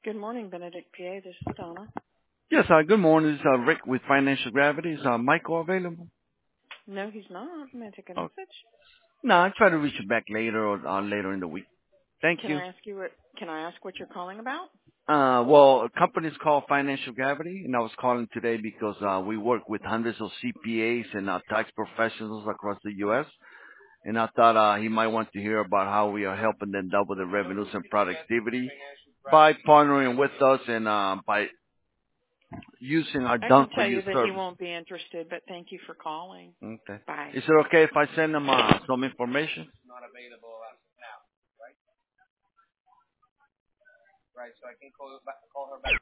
Good morning, Benedict PA. This is Donna. Yes, good morning. This is Rick with Financial Gravity. Is Michael available? No, he's not. May I take a Oh, message? no, I'll try to reach you back later or later in the week. Thank Can you. I ask you what? Can I ask what you're calling about? Well, a company's called Financial Gravity, and I was calling today because we work with hundreds of CPAs and tax professionals across the U.S., and I thought he might want to hear about how we are helping them double their revenues and productivity by partnering with us and by using our I can Done For tell You you that he service. won't be interested, but thank you for calling. Okay. Bye. Is it okay if I send them some information?